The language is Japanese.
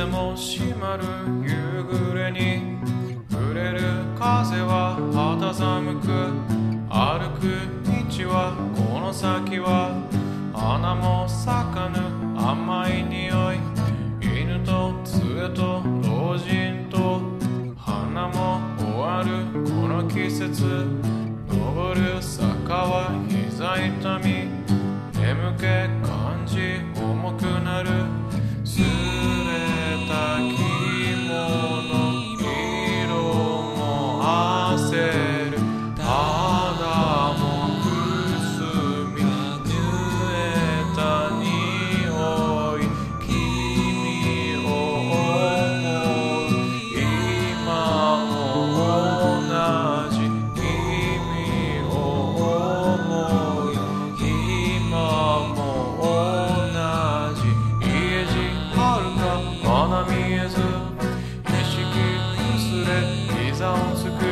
風も閉まる夕暮れに触れる風は肌寒く、歩く道はこの先は花も咲かぬ甘い匂い、犬と杖と老人と花も終わるこの季節、登る坂は膝痛み、眠気感じ重くなる、すれた着物色も焦る、ただもくすみ濡れた匂い、君を思う今も同じ、君を思う今も同じ、家路遥かまだ見えず、意識薄れ膝をつく